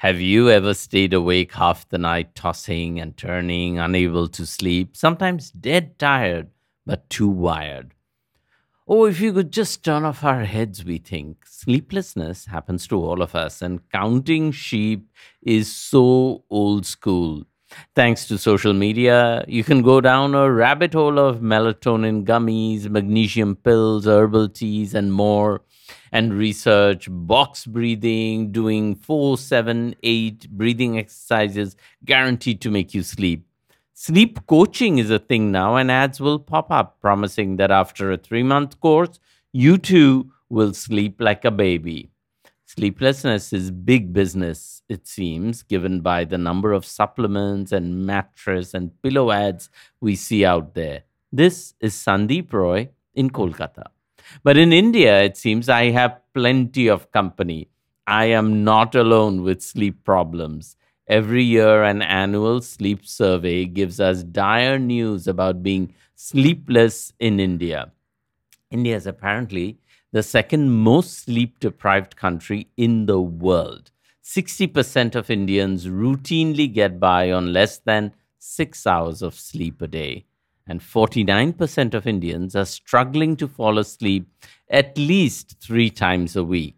Have you ever stayed awake half the night, tossing and turning, unable to sleep, sometimes dead tired, but too wired? Oh, if you could just turn off our heads, we think. Sleeplessness happens to all of us, and counting sheep is so old school. Thanks to social media, you can go down a rabbit hole of melatonin gummies, magnesium pills, herbal teas, and more, and research box breathing, doing 4, 7, 8 breathing exercises guaranteed to make you sleep. Sleep coaching is a thing now, and ads will pop up promising that after a 3 month course, you too will sleep like a baby. Sleeplessness is big business, it seems, given by the number of supplements and mattress and pillow ads we see out there. This is Sandeep Roy in Kolkata. But in India, it seems I have plenty of company. I am not alone with sleep problems. Every year, an annual sleep survey gives us dire news about being sleepless in India. India is apparently the second most sleep deprived country in the world. 60% of Indians routinely get by on less than 6 hours of sleep a day. And 49% of Indians are struggling to fall asleep at least 3 times a week.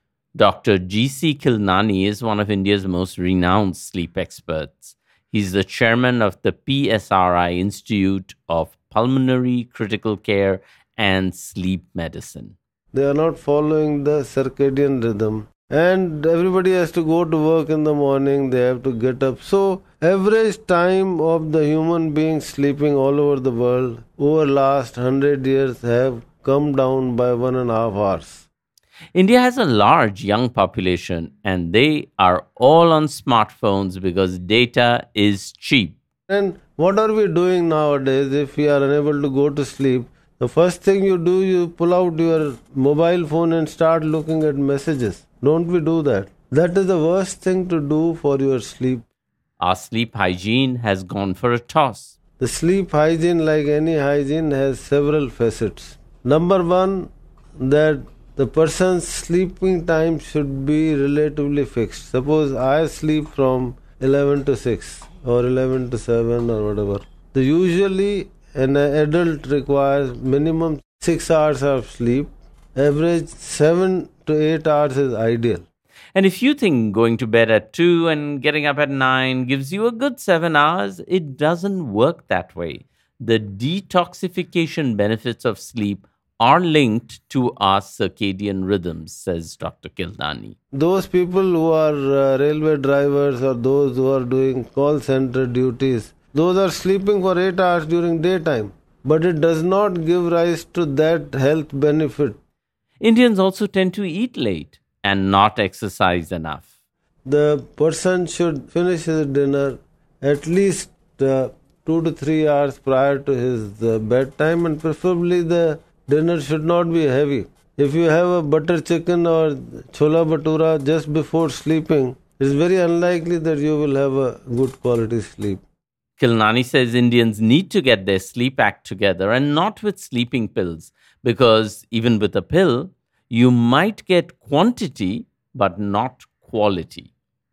Dr. G.C. Kilnani is one of India's most renowned sleep experts. He's the chairman of the PSRI Institute of Pulmonary Critical Care and Sleep Medicine. They are not following the circadian rhythm. And everybody has to go to work in the morning, they have to get up. So, average time of the human being sleeping all over the world over last 100 years have come down by 1.5 hours. India has a large young population and they are all on smartphones because data is cheap. And what are we doing nowadays if we are unable to go to sleep? The first thing you do, you pull out your mobile phone and start looking at messages. Don't we do that? That is the worst thing to do for your sleep. Our sleep hygiene has gone for a toss. The sleep hygiene, like any hygiene, has several facets. Number one, that the person's sleeping time should be relatively fixed. Suppose I sleep from 11 to 6 or 11 to 7 or whatever. So usually an adult requires minimum 6 hours of sleep. Average 7 to 8 hours is ideal. And if you think going to bed at 2 and getting up at 9 gives you a good 7 hours, it doesn't work that way. The detoxification benefits of sleep are linked to our circadian rhythms, says Dr. Kildani. Those people who are railway drivers or those who are doing call center duties, those are sleeping for 8 hours during daytime. But it does not give rise to that health benefit. Indians also tend to eat late and not exercise enough. The person should finish his dinner at least 2 to 3 hours prior to his bedtime, and preferably the dinner should not be heavy. If you have a butter chicken or chola bhatura just before sleeping, it's very unlikely that you will have a good quality sleep. Kilnani says Indians need to get their sleep act together and not with sleeping pills, because even with a pill, you might get quantity but not quality.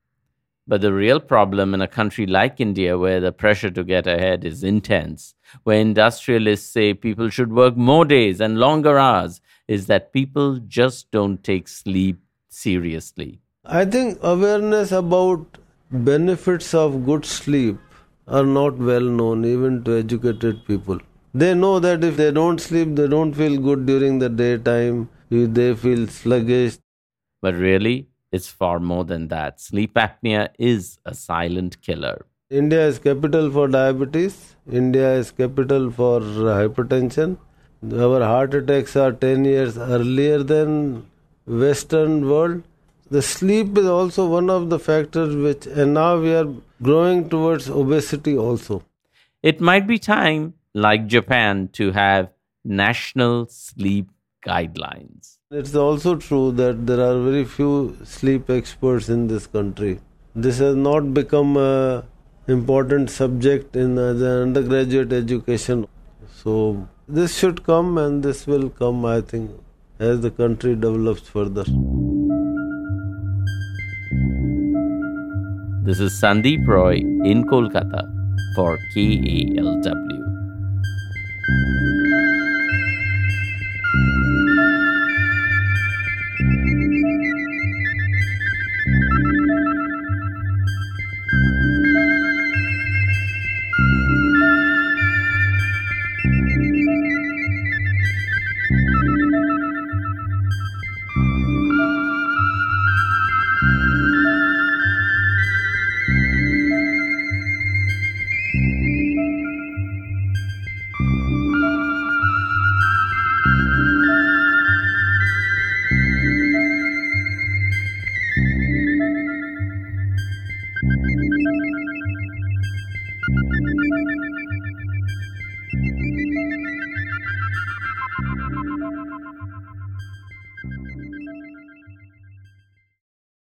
But the real problem in a country like India, where the pressure to get ahead is intense, where industrialists say people should work more days and longer hours, is that people just don't take sleep seriously. I think awareness about benefits of good sleep are not well known even to educated people. They know that if they don't sleep, they don't feel good during the daytime, they feel sluggish. But really, it's far more than that. Sleep apnea is a silent killer. India is capital for diabetes. India is capital for hypertension. Our heart attacks are 10 years earlier than Western world. The sleep is also one of the factors which, and now we are growing towards obesity also. It might be time, like Japan, to have national sleep guidelines. It's also true that there are very few sleep experts in this country. This has not become an important subject in the undergraduate education. So this should come, and this will come, I think, as the country develops further. This is Sandeep Roy in Kolkata for KALW.